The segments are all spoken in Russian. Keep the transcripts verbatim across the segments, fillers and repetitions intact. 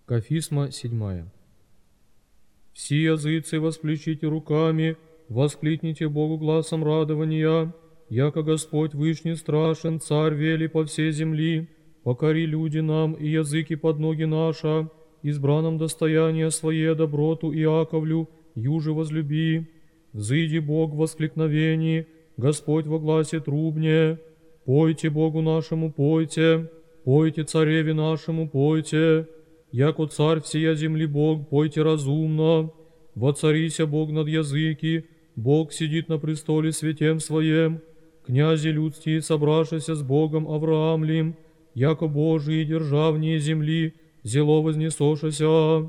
Кафисма седьмая. «Все языцы восплещите руками, воскликните Богу гласом радования, яко Господь Вышний страшен, Царь вели по всей земли, покори люди нам и языки под ноги наша, избранном достояние свое доброту Иаковлю, юже возлюби. Взыди Бог в воскликновении, Господь во гласе трубне, пойте Богу нашему, пойте, пойте Цареве нашему, пойте, яко Царь всея земли Бог, пойте разумно, воцарися Бог над языки, Бог сидит на престоле святем своем, князи людские, собравшися с Богом Авраамлим, яко Божии державнее земли, зело вознесошася.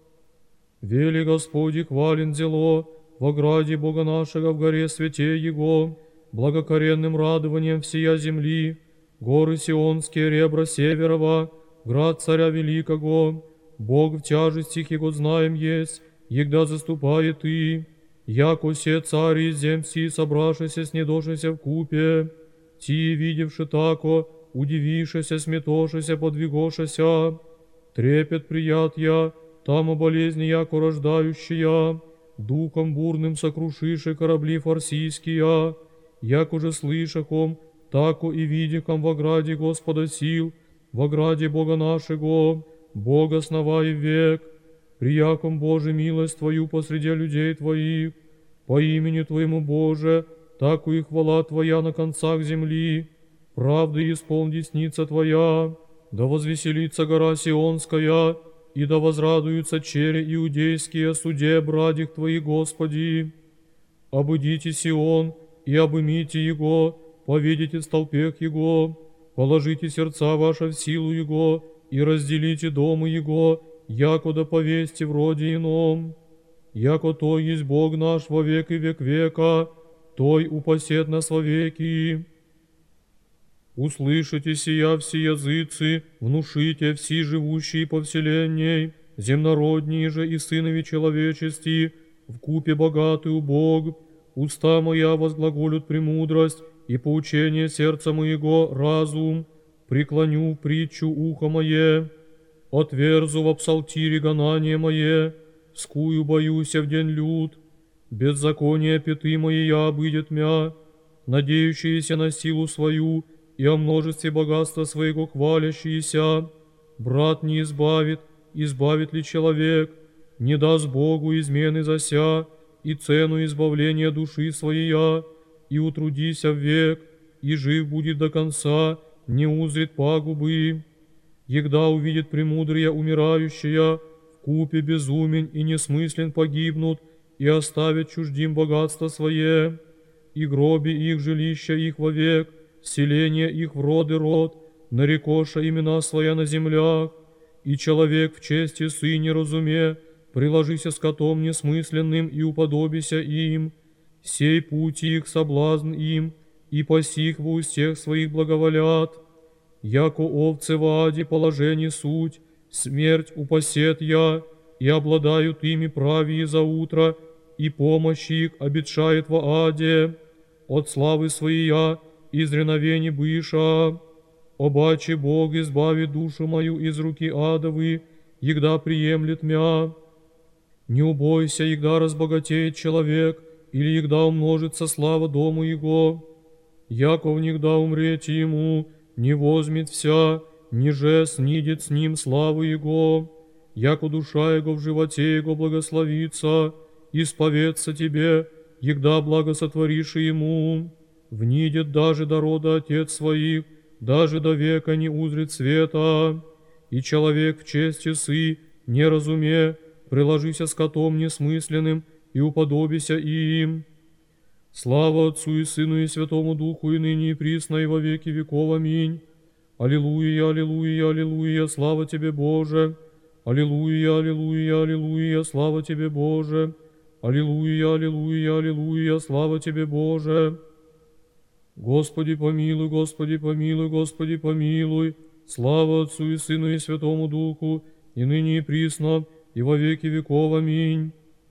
Вели Господи, хвален зело, в ограде Бога нашего в горе святе Его, благокоренным радованием всея земли, горы Сионские, ребра Северова, град Царя Великого, Бог в тяжестях Его знаем есть, егда заступает и, яко се цари зем си, собравшися снедошися в купе, ти, видевши тако, удивившися, сметошися, подвигошися, трепет прият я, там о болезни яко рождающая, духом бурным сокрушиши корабли фарсийские, як уже слышахом, тако и видиком в ограде Господа сил, в ограде Бога нашего, Бога сновай век, прияком Боже милость Твою посреди людей Твоих, по имени Твоему Боже, тако и хвала Твоя на концах земли, правды исполн десница Твоя, да возвеселится гора Сионская, и да возрадуются чере иудейские суде брадих Твоих, Господи. Обыдите Сион и обымите Его, поведите столпех Его, положите сердца ваши в силу Его, и разделите домы Его, яко да повесьте в роде ином. Яко Той есть Бог наш во век и век века, Той упасет нас во веки. Услышите сия все языцы, внушите все живущие по вселенной, земнородние же и сынови человечести, в купе богатый у Бог, уста моя возглаголют премудрость, и поучение сердца моего разум, преклоню в притчу ухо мое, отверзу в псалтире гонание мое, скую боюся в день люд, беззаконие пяты мои я обыдет мя, надеющиеся на силу свою, и о множестве богатства своего хвалящиеся. Брат не избавит, избавит ли человек, не даст Богу измены зася, и цену избавления души своей, и утрудися в век, и жив будет до конца, не узрит пагубы. Егда увидит премудрия умирающая, в купе безумен и несмыслен погибнут, и оставят чуждим богатство свое, и гроби их жилища их вовек, селение их в род и род, нарекоша имена своя на землях, и человек в чести сыне разуме, приложися с котом несмысленным и уподобися им, сей путь их соблазн им, и пасих во устех своих благоволят, яко овцы в аде положение суть, смерть упасет я, и обладают ими правии за утро, и помощь их обетшает в аде, от славы своей я, из реновений быша, обаче Бог избавит душу мою из руки адовы, егда приемлет мя. Не убойся, егда разбогатеет человек, или егда умножится слава дому его, яко внегда умрете ему, не возьмет вся, ниже снидет с ним славу его, яко душа его в животе его благословится, исповедся тебе, егда благосотворишь ему. Внидет даже до рода отец своих, даже до века не узрит света, и человек в чести сы, не разуме, приложися с котом несмысленным, и уподобися им. Слава Отцу и Сыну и Святому Духу, и ныне и присно, и во веки веков. Аминь. Аллилуйя, аллилуйя, аллилуйя, слава Тебе, Боже. Аллилуйя, аллилуйя, аллилуйя, слава Тебе, Боже. Аллилуйя, аллилуйя, аллилуйя, слава Тебе, Боже. Господи помилуй, Господи помилуй, Господи помилуй, слава Отцу и Сыну и Святому Духу, и ныне и присно, и во веки веков. Аминь.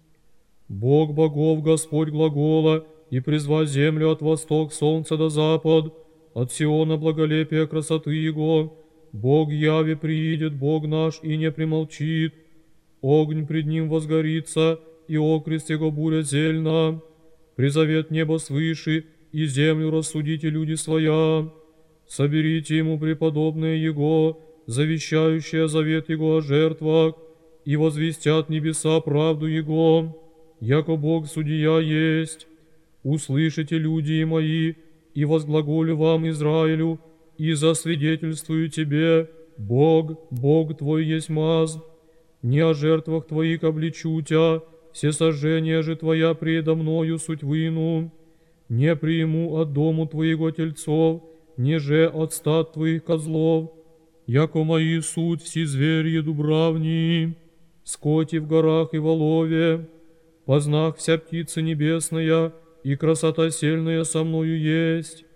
Бог богов, Господь глагола, и призвать землю от восток солнца до запад, от Сиона благолепия красоты Его, Бог яви приидет, Бог наш, и не примолчит. Огонь пред ним возгорится, и окрест его буря зельна. Призовет небо свыше, и землю рассудите люди своя. Соберите ему преподобное его, завещающее завет его о жертвах, и возвестят небеса правду его, яко Бог судья есть. Услышите, люди мои, и возглаголю вам, Израилю, и засвидетельствую тебе, Бог, Бог твой есть маз. Не о жертвах твоих обличу тя, все сожжения же твоя предо мною суть выну. Не приму от дому твоего тельцов, неже от стад твоих козлов, яко мои суть все зверьи дубравни, скоти в горах и волове, познах вся птица небесная, и красота сельная со мною есть.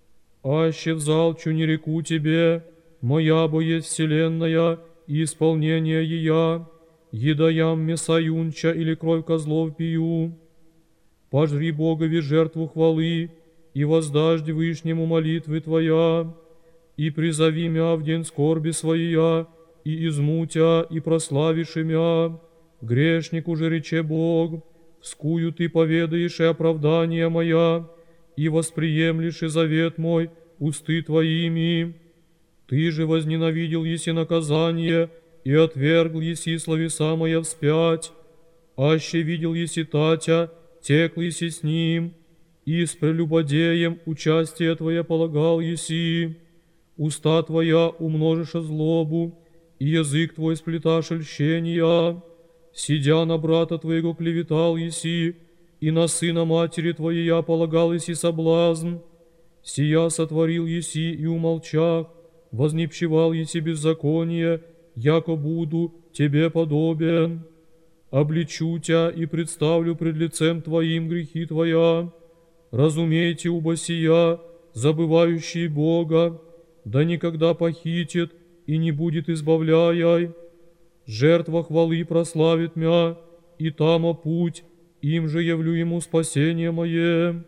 Аще взалчу не реку тебе, моя бо есть вселенная, и исполнение ея, еда ям мяса юнча или кровь козлов пью. Пожри Богови жертву хвалы, и воздажди Вышнему молитвы твоя, и призови мя в день скорби своя, и измутя, и прославишь мя. Грешнику же рече Бог, вскую ты поведаешь и оправдание моя, и восприемлешь и завет мой усты твоими. Ты же возненавидел еси наказание, и отвергл еси словеса моя вспять. Аще видел еси Татя, текл еси с ним, и с прелюбодеем участие твое полагал еси. Уста твоя умножишь злобу, и язык твой сплеташь льщения. Сидя на брата твоего клеветал еси, и на сына матери твоей я полагал еси соблазн. Сия сотворил еси и умолчах, вознепщевал еси беззаконие, яко буду тебе подобен. Обличу тя и представлю пред лицем твоим грехи твоя. Разумейте убо сия, забывающий Бога, да никогда похитит и не будет избавляй. Жертва хвалы прославит мя, и тамо путь, им же явлю ему спасение мое.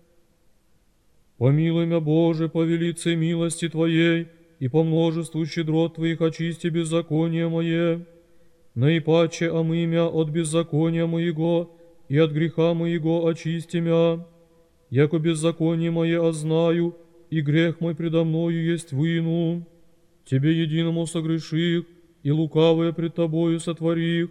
Помилуй мя, Боже, по велице милости Твоей, и по множеству щедрот Твоих очисти беззаконие мое. Наипаче омы мя от беззакония моего, и от греха моего очисти мя. Яко беззаконие мое ознаю, и грех мой предо мною есть выну. Тебе единому согреших, и лукавое пред Тобою сотворих,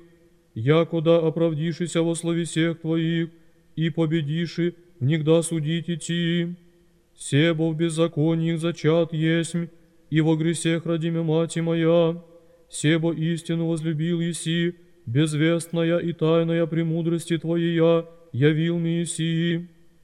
якода оправдишися во слове всех Твоих, и победиши внегда судить идти. Себо в беззакониях зачат есмь, и во гресех родиме мати моя. Себо истину возлюбил еси, безвестная и тайная премудрости Твоя явил мне еси.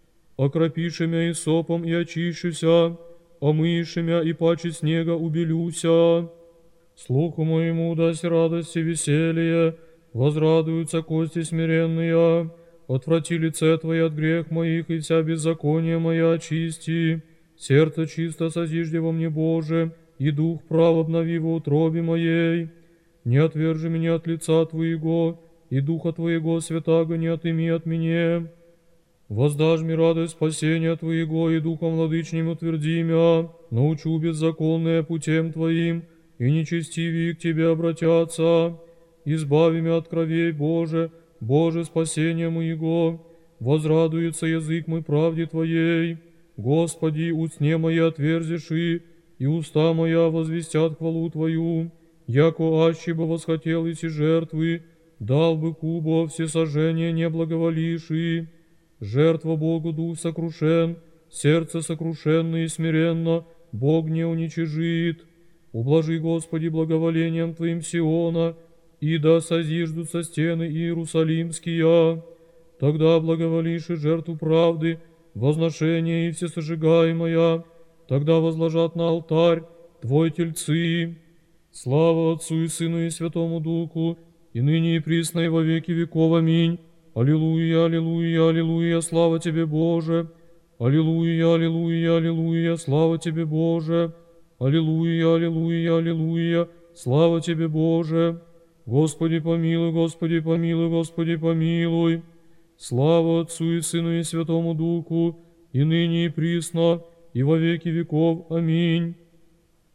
Окропиши мя и сопом и очищуся, омыши мя и паче снега убелюся. Слуху моему дасть радость и веселье, возрадуются кости смиренные. Отврати лице Твое от грех моих, и вся беззаконие моя очисти. Сердце чисто созижди во мне, Боже, и дух прав обнови во утробе моей. Не отвержи меня от лица Твоего, и духа Твоего святаго не отыми от меня. Воздашь мне радость спасения Твоего, и духом владычним утверди мя. Научу беззаконное путем Твоим, и нечестивые к Тебе обратятся. Избави меня от кровей, Боже, Боже, спасение моего. Возрадуется язык мой правде Твоей. Господи, устне мои отверзиши, и уста моя возвестят хвалу Твою. Яко аще бы восхотел иси жертвы, дал бы кубо все сожжения не благоволивши. Жертва Богу дух сокрушен, сердце сокрушенно и смиренно, Бог не уничижит. Ублажи, Господи, благоволением Твоим Сиона, и да созиждутся стены Иерусалимские. Тогда благоволишь и жертву правды, возношение и всесожигаемое, тогда возложат на алтарь Твой тельцы. Слава Отцу и Сыну и Святому Духу, и ныне и присно и во веки веков. Аминь. Аллилуйя, аллилуйя, аллилуйя, слава Тебе, Боже. Аллилуйя, аллилуйя, аллилуйя, слава Тебе, Боже. Аллилуйя, аллилуйя, аллилуйя, слава Тебе, Боже. Господи помилуй, Господи помилуй, Господи помилуй. Слава Отцу и Сыну и Святому Духу, и ныне и присно, и во веки веков. Аминь.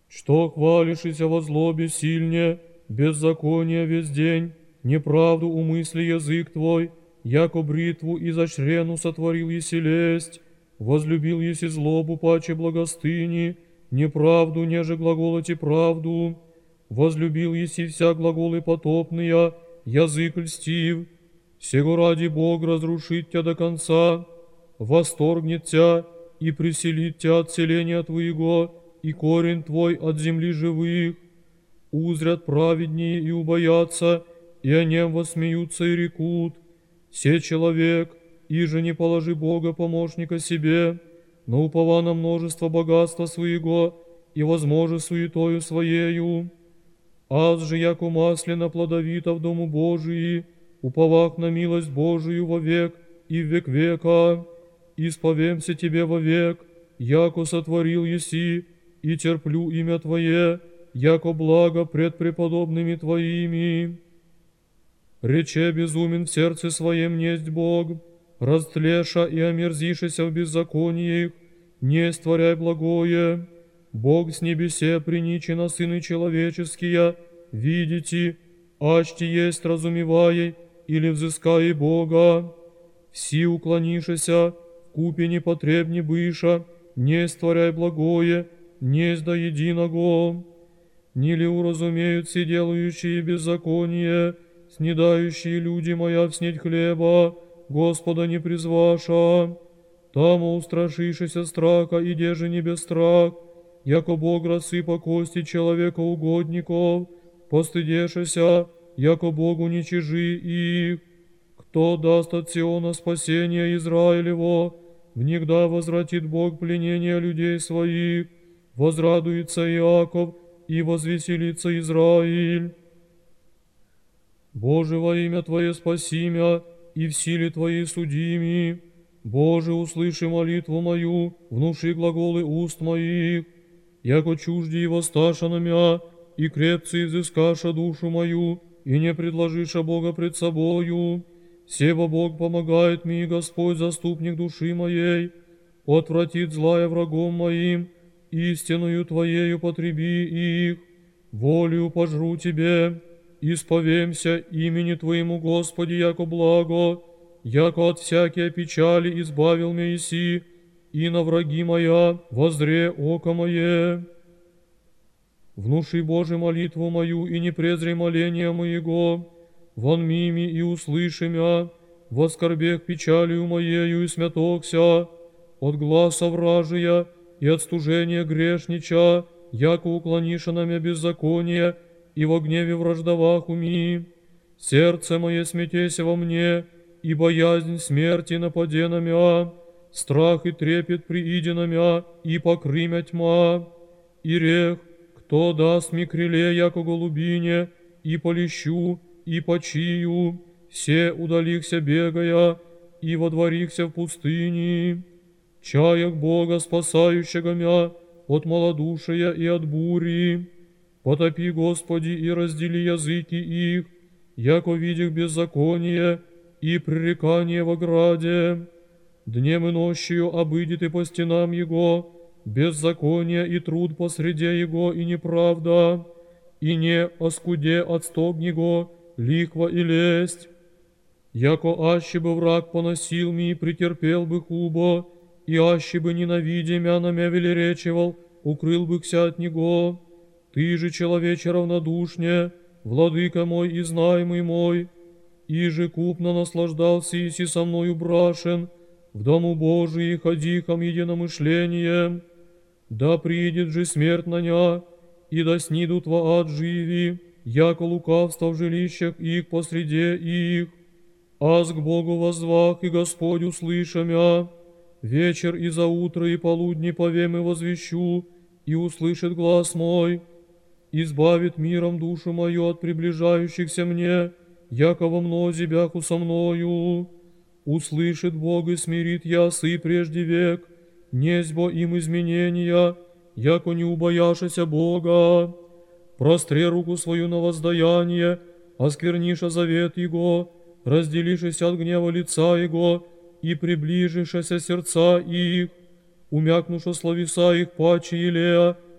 Что хвалишься во злобе сильне, беззаконие весь день, неправду умысли язык твой, яко бритву изощрену сотворил еси лесть, возлюбил еси злобу паче благостыни, неправду, неже глаголоти правду, возлюбил еси вся глаголы потопные, язык льстив, сего ради Бог разрушит тебя до конца, восторгнет тебя и преселит тебя от селения твоего, и корень твой от земли живых. Узрят праведнее и убоятся, и о нем восмеются и рекут. Се человек, иже не положи Бога помощника себе, но упова на множество богатства своего и возможи суетою своею. Аз же, яко маслина плодовита в дому Божии, уповах на милость Божию вовек и в век века, исповемся тебе вовек, яко сотворил еси, и терплю имя Твое, яко благо пред преподобными Твоими. Рече безумен в сердце своем несть Бог, растлеша и омерзишися в беззаконии их, не створяй благое. Бог с небесе приничи на сыны человеческие, видите, ачти есть разумевай, или взыскай Бога. Все уклонишися, вкупе непотребни быша, не створяй благое, несть до единого. Не ли уразумеют все делающие беззаконие, снедающие люди моя вснеть хлеба, Господа не призваша? Тамо устрашишися страха, и деже не без страх, яко Бог рассыпа кости человека угодников, постыдешися, яко Бог уничижи их. Кто даст от Сиона спасение Израилево, внегда возвратит Бог пленение людей своих, возрадуется Иаков, и возвеселится Израиль. Боже, во имя Твое спаси мя, и в силе Твоей судими. Боже, услыши молитву мою, внуши глаголы уст моих, яко чужди его сташа на мя, и крепцы изыскаша душу мою, и не предложиша Бога пред собою. Сева Бог помогает мне, Господь, заступник души моей, отвратит злая врагом моим, истинную Твоею потреби их, волею пожру Тебе, исповемся имени Твоему, Господи, яко благо, яко от всякие печали избавил меня еси, и на враги моя воззре око мое. Внуши, Боже, молитву мою, и не презри моления моего, вон мими и услыши мя, во скорбех печалью моею и смятокся, от гласа вражия и от стужения грешнича, яко уклониша на мя беззаконие, и во гневе враждовах уми. Сердце мое смятеся во мне, и боязнь смерти нападе на мя, страх и трепет прииде на мя, и покрымя тьма. И рех, кто даст ми крыле, яко голубине, и полещу, и почию, все удалихся бегая, и водворихся в пустыне. Чаях Бога, спасающего мя от малодушия и от бури. Потопи, Господи, и раздели языки их, яко видях беззаконие и пререкание в ограде. Днем и нощью обыдет и по стенам Его, беззаконие и труд посреди Его и неправда, и не оскуде от стог Его, лихва и лесть. Яко аще бы враг поносил ми, претерпел бы хубо, и аще бы ненавидя мя на мя велеречивал, укрыл бы кся от него. Ты же, человече равнодушне, владыка мой и знаемый мой, и же купно наслаждался иси со мною брашен, в дому Божии ходихом единомышлением. Да приидет же смерть на ня, и да снидут во ад живи, яко лукавство в жилищах их посреде их. Аз к Богу воззвах, и Господь услыша мя. Вечер и за утро и полудни повем и возвещу, и услышит глас мой. Избавит миром душу мою от приближающихся мне, яко во мнозе бяху со мною. Услышит Бог и смирит ясы прежде век, незбо им изменения, яко не убояшася Бога. Простре руку свою на воздаяние, оскверниша завет Его, разделишися от гнева лица Его, и приближишася сердца их, умякнуша словеса их паче елея,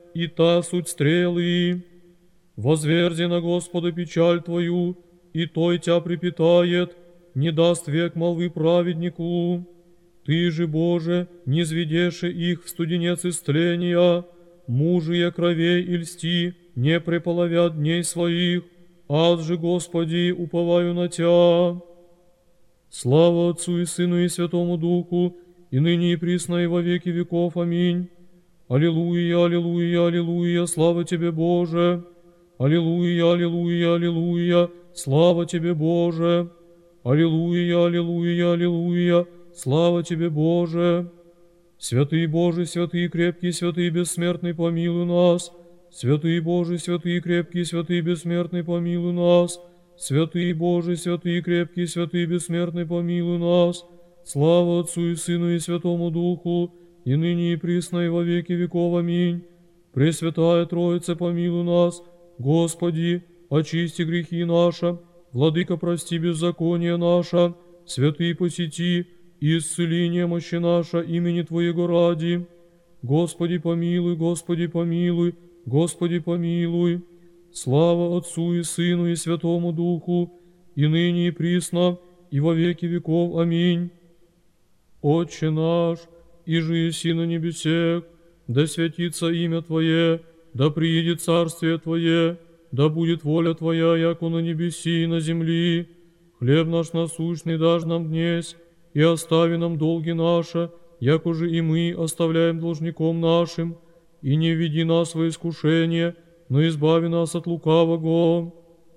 и та суть стрелы. Возверзи на Господа печаль твою, и той тя припитает, не даст век молвы праведнику. Ты же, Боже, не зведеши их в студенец истления, мужия кровей и льсти не преполовят дней своих, аз же, Господи, уповаю на Тя. Слава Отцу и Сыну и Святому Духу, и ныне и присно и во веки веков. Аминь. Аллилуйя, аллилуйя, аллилуйя, слава Тебе, Боже. Аллилуйя, аллилуйя, аллилуйя, слава Тебе, Боже. Аллилуйя, аллилуйя, аллилуйя, слава Тебе, Боже. Святый Божий, святый крепкий, святый бессмертный, помилуй нас. Святый Божий, святый крепкий, святый бессмертный, помилуй нас. Святый Божий, святый крепкий, святый бессмертный, помилуй нас. Слава Отцу и Сыну и Святому Духу, и ныне и присно и во веки веков. Аминь. Пресвятая Троица, помилуй нас. Господи, очисти грехи наши. Владыка, прости беззаконие наше. Святый, посети и исцели немощи наша имени Твоего ради. Господи, помилуй, Господи, помилуй, Господи, помилуй. Слава Отцу и Сыну и Святому Духу, и ныне и присно, и во веки веков. Аминь. Отче наш, иже еси на небесех, да святится имя Твое, да приидет царствие Твое, да будет воля Твоя, яко на небеси и на земли. Хлеб наш насущный дашь нам днесь, и остави нам долги наши, яко же и мы оставляем должником нашим, и не введи нас во искушение, но избави нас от лукавого.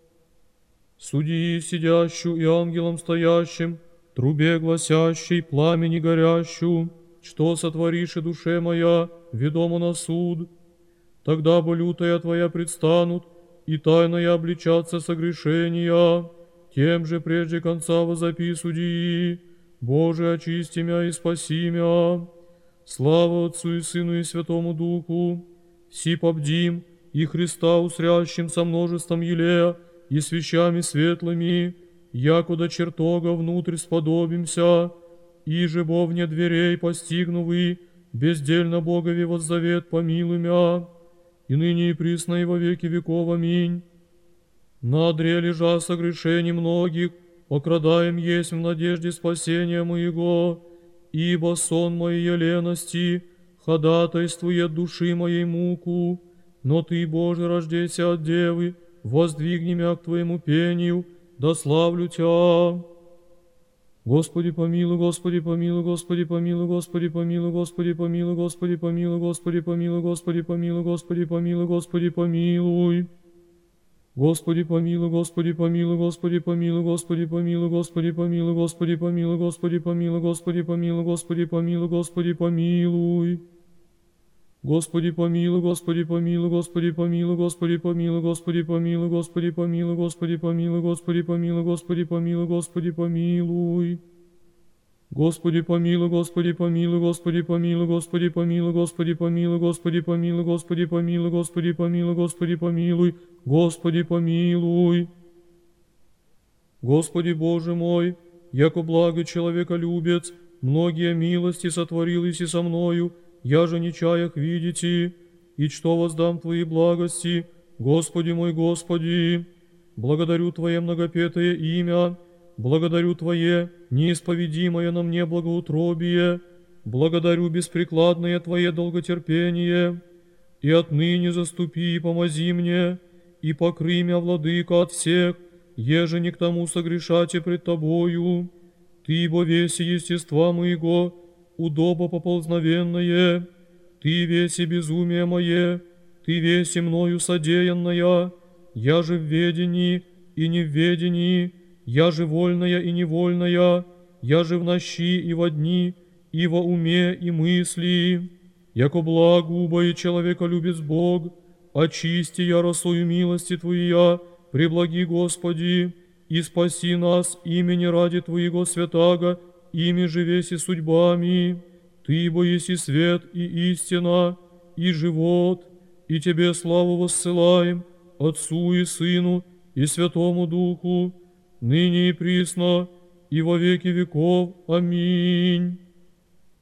Судьи сидящую и ангелом стоящим, трубе гласящей, пламени горящую, что сотворишь и душе моя, ведомо на суд. Тогда бы лютая Твоя предстанут, и тайная обличаться согрешения, тем же прежде конца возопи судьи, Боже, очисти мя и спаси мя. Слава Отцу и Сыну и Святому Духу, си побдим, и Христа усрящим со множеством елея и свечами светлыми, яко до чертога внутрь сподобимся, и же бо вне дверей постигну вы, бездельно Богови воззавет помилуй мя, и ныне и присно и во веки веков. Аминь. На одре лежа согрешений многих, окрадаем есть в надежде спасения моего, ибо сон моей лености ходатайствует души моей муку, но Ты, Боже, рождейся от девы, воздвигни мя к Твоему пению, да славлю Тя. Господи помилуй, Господи помилуй, Господи помилуй, Господи помилуй, Господи помилуй, Господи помилуй, Господи помилуй, Господи помилуй, Господи помилуй, Господи помилуй. Господи помилуй, Господи помилуй, Господи помилуй, Господи помилуй, Господи помилуй, Господи помилуй, Господи помилуй, Господи помилуй, Господи помилуй, Господи помилуй. Господи помилуй, Господи помилуй, Господи помилуй, Господи помилуй, Господи помилуй, Господи помилуй, Господи помилуй, Господи помилуй, Господи помилуй, Господи помилуй. Господи помилуй, Господи помилуй, Господи помилуй, Господи помилуй, Господи помилуй, Господи помилуй, Господи помилуй, Господи помилуй, Господи помилуй, Господи помилуй. Господи Боже мой, яко благо человеколюбец, многие милости сотворил и со мною, я же не чаях видите, и что воздам Твои благости, Господи мой, Господи. Благодарю Твое многопетое имя, благодарю Твое неисповедимое на мне благоутробие, благодарю беспрекладное Твое долготерпение, и отныне заступи и помози мне, и покрый мя, Владыка, от всех, еже не к тому согрешате пред Тобою. Ты, бо веси естества моего, удобо поползновенное, Ты веси безумие мое, Ты веси мною содеянная, я же в ведении и не в ведении, я же вольная и невольная, я же в нощи и во дни, и во уме и мысли. Яко благо и человеколюбец Бог, очисти я росою милости Твоя, преблаги Господи, и спаси нас имени ради Твоего святаго, ими же веси судьбами. Ты, бо еси свет и истина, и живот, и Тебе славу воссылаем, Отцу и Сыну и Святому Духу, ныне и присно, и во веки веков. Аминь.